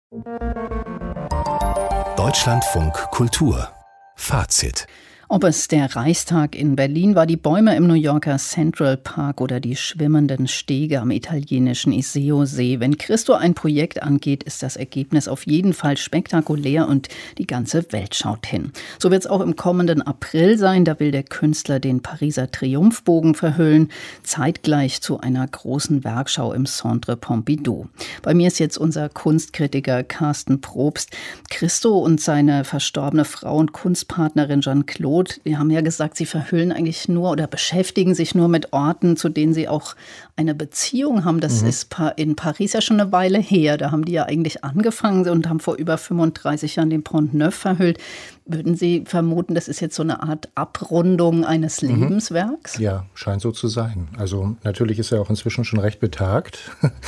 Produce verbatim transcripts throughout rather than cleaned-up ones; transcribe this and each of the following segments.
Deutschlandfunk Kultur Fazit. Ob es der Reichstag in Berlin war, die Bäume im New Yorker Central Park oder die schwimmenden Stege am italienischen Iseo-See. Wenn Christo ein Projekt angeht, ist das Ergebnis auf jeden Fall spektakulär und die ganze Welt schaut hin. So wird es auch im kommenden April sein. Da will der Künstler den Pariser Triumphbogen verhüllen, zeitgleich zu einer großen Werkschau im Centre Pompidou. Bei mir ist jetzt unser Kunstkritiker Carsten Probst. Christo und seine verstorbene Frau und Kunstpartnerin Jeanne-Claude, die haben ja gesagt, sie verhüllen eigentlich nur oder beschäftigen sich nur mit Orten, zu denen sie auch eine Beziehung haben. Das mhm. ist in Paris ja schon eine Weile her. Da haben die ja eigentlich angefangen und haben vor über fünfunddreißig Jahren den Pont Neuf verhüllt. Würden Sie vermuten, das ist jetzt so eine Art Abrundung eines mhm. Lebenswerks? Ja, scheint so zu sein. Also natürlich ist er auch inzwischen schon recht betagt.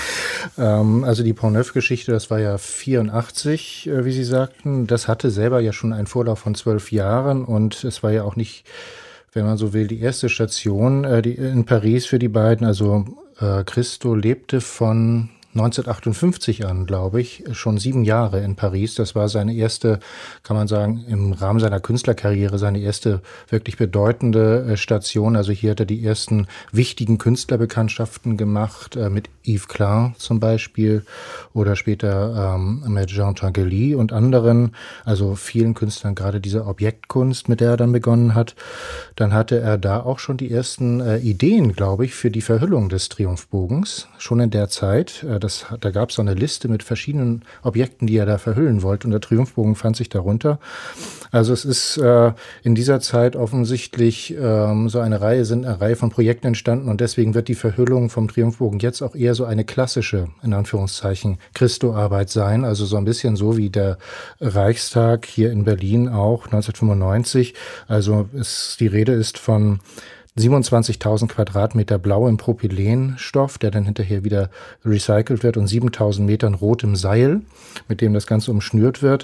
ähm, also die Pont Neuf-Geschichte, das war ja vierundachtzig, äh, wie Sie sagten. Das hatte selber ja schon einen Vorlauf von zwölf Jahren und es war ja auch nicht, wenn man so will, die erste Station äh, die, in Paris für die beiden. Also äh, Christo lebte von neunzehnhundertachtundfünfzig an, glaube ich, schon sieben Jahre in Paris. Das war seine erste, kann man sagen, im Rahmen seiner Künstlerkarriere, seine erste wirklich bedeutende Station. Also hier hat er die ersten wichtigen Künstlerbekanntschaften gemacht, äh, mit Yves Klein zum Beispiel oder später ähm, mit Jean Tinguely und anderen, also vielen Künstlern, gerade diese Objektkunst, mit der er dann begonnen hat. Dann hatte er da auch schon die ersten äh, Ideen, glaube ich, für die Verhüllung des Triumphbogens, schon in der Zeit. Äh, Das, da gab es so eine Liste mit verschiedenen Objekten, die er da verhüllen wollte. Und der Triumphbogen fand sich darunter. Also es ist äh, in dieser Zeit offensichtlich ähm, so eine Reihe, sind eine Reihe von Projekten entstanden. Und deswegen wird die Verhüllung vom Triumphbogen jetzt auch eher so eine klassische, in Anführungszeichen, Christo-Arbeit sein. Also so ein bisschen so wie der Reichstag hier in Berlin auch neunzehnhundertfünfundneunzig. Also es, die Rede ist von siebenundzwanzigtausend Quadratmeter blauem Propylenstoff, der dann hinterher wieder recycelt wird, und siebentausend Metern rotem Seil, mit dem das Ganze umschnürt wird.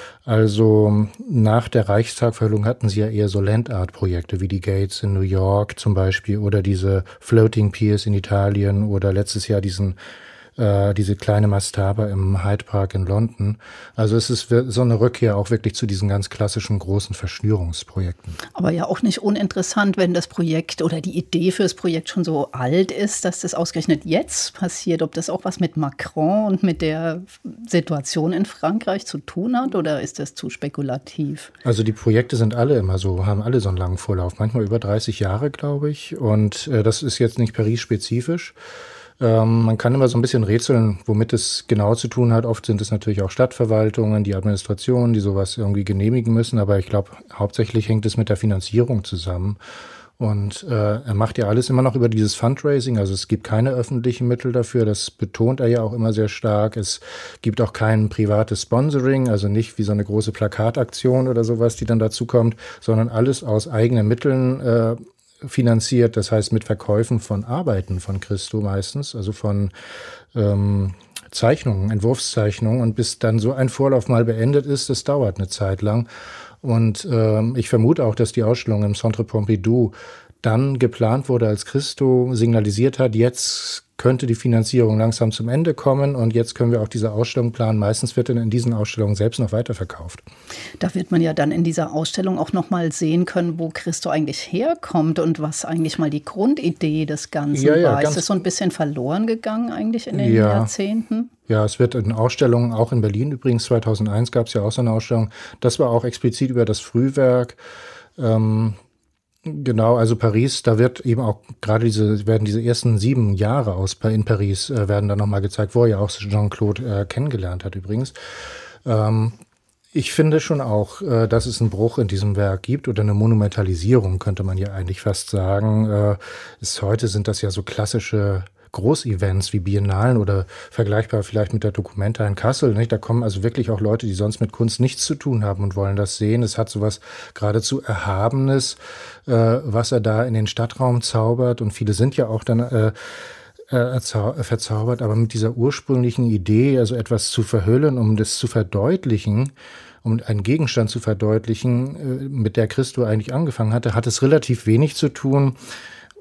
Also nach der Reichstagverhüllung hatten sie ja eher so Land-Art-Projekte wie die Gates in New York zum Beispiel oder diese Floating Piers in Italien oder letztes Jahr diesen äh, diese kleine Mastaba im Hyde Park in London. Also es ist so eine Rückkehr auch wirklich zu diesen ganz klassischen großen Verschnürungsprojekten. Aber ja auch nicht uninteressant, wenn das Projekt oder die Idee für das Projekt schon so alt ist, dass das ausgerechnet jetzt passiert. Ob das auch was mit Macron und mit der Situation in Frankreich zu tun hat oder ist das zu spekulativ? Also die Projekte sind alle immer so, haben alle so einen langen Vorlauf, manchmal über dreißig Jahre, glaube ich. Und äh, das ist jetzt nicht Paris-spezifisch. Ähm, man kann immer so ein bisschen rätseln, womit es genau zu tun hat. Oft sind es natürlich auch Stadtverwaltungen, die Administration, die sowas irgendwie genehmigen müssen. Aber ich glaube, hauptsächlich hängt es mit der Finanzierung zusammen. Und äh, er macht ja alles immer noch über dieses Fundraising. Also es gibt keine öffentlichen Mittel dafür. Das betont er ja auch immer sehr stark. Es gibt auch kein privates Sponsoring, also nicht wie so eine große Plakataktion oder sowas, die dann dazu kommt, sondern alles aus eigenen Mitteln äh, finanziert, das heißt mit Verkäufen von Arbeiten von Christo meistens, also von ähm, Zeichnungen, Entwurfszeichnungen, und bis dann so ein Vorlauf mal beendet ist, das dauert eine Zeit lang. Und ähm, ich vermute auch, dass die Ausstellung im Centre Pompidou dann geplant wurde, als Christo signalisiert hat, jetzt könnte die Finanzierung langsam zum Ende kommen und jetzt können wir auch diese Ausstellung planen. Meistens wird dann in diesen Ausstellungen selbst noch weiterverkauft. Da wird man ja dann in dieser Ausstellung auch noch mal sehen können, wo Christo eigentlich herkommt und was eigentlich mal die Grundidee des Ganzen ja, ja, war. Ist das so ein bisschen verloren gegangen eigentlich in den ja. Jahrzehnten? Ja, es wird in Ausstellungen, auch in Berlin übrigens, zweitausendeins gab es ja auch so eine Ausstellung. Das war auch explizit über das Frühwerk. Ähm, Genau, also Paris, da wird eben auch gerade diese, werden diese ersten sieben Jahre aus in Paris, äh, werden dann nochmal gezeigt, wo er ja auch Jeanne-Claude äh, kennengelernt hat übrigens. Ähm, ich finde schon auch, äh, dass es einen Bruch in diesem Werk gibt oder eine Monumentalisierung, könnte man ja eigentlich fast sagen. Äh, ist, heute sind das ja so klassische Großevents wie Biennalen oder vergleichbar vielleicht mit der Documenta in Kassel. Nicht? Da kommen also wirklich auch Leute, die sonst mit Kunst nichts zu tun haben und wollen das sehen. Es hat sowas geradezu Erhabenes, äh, was er da in den Stadtraum zaubert. Und viele sind ja auch dann äh, äh, verzaubert. Aber mit dieser ursprünglichen Idee, also etwas zu verhüllen, um das zu verdeutlichen, um einen Gegenstand zu verdeutlichen, äh, mit der Christo eigentlich angefangen hatte, hat es relativ wenig zu tun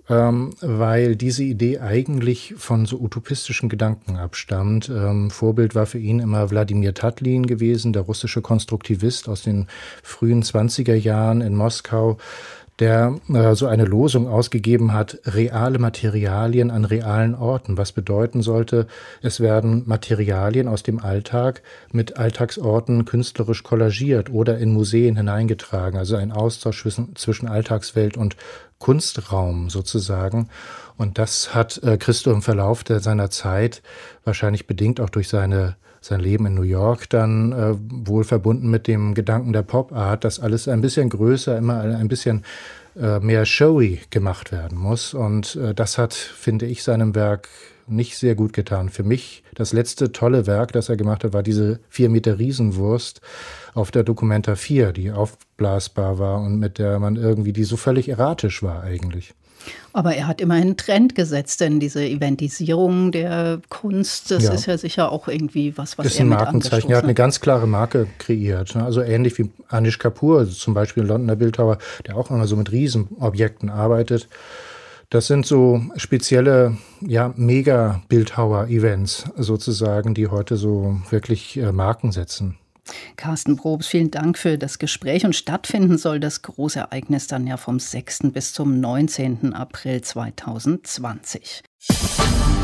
ähm, weil diese Idee eigentlich von so utopistischen Gedanken abstammt. Ähm, Vorbild war für ihn immer Wladimir Tatlin gewesen, der russische Konstruktivist aus den frühen zwanziger Jahren in Moskau, der äh, so eine Losung ausgegeben hat, reale Materialien an realen Orten, was bedeuten sollte, es werden Materialien aus dem Alltag mit Alltagsorten künstlerisch kollagiert oder in Museen hineingetragen, also ein Austausch zwischen, zwischen Alltagswelt und Kunstraum sozusagen. Und das hat äh, Christo im Verlauf der, seiner Zeit, wahrscheinlich bedingt auch durch seine sein Leben in New York, dann äh, wohl verbunden mit dem Gedanken der Pop-Art, dass alles ein bisschen größer, immer ein bisschen äh, mehr showy gemacht werden muss. Und äh, das hat, finde ich, seinem Werk nicht sehr gut getan. Für mich das letzte tolle Werk, das er gemacht hat, war diese vier Meter Riesenwurst auf der Documenta vier, die aufblasbar war und mit der man irgendwie, die so völlig erratisch war eigentlich. Aber er hat immerhin einen Trend gesetzt, denn diese Eventisierung der Kunst, das ja. ist ja sicher auch irgendwie was, was ist er ein mit Markenzeichen. Er hat eine ganz klare Marke kreiert. Also ähnlich wie Anish Kapoor, zum Beispiel ein Londoner Bildhauer, der auch immer so mit Riesenobjekten arbeitet. Das sind so spezielle, ja, Mega-Bildhauer-Events sozusagen, die heute so wirklich äh, Marken setzen. Carsten Probst, vielen Dank für das Gespräch. Und stattfinden soll das Großereignis dann ja vom sechsten bis zum neunzehnten April zweitausendzwanzig.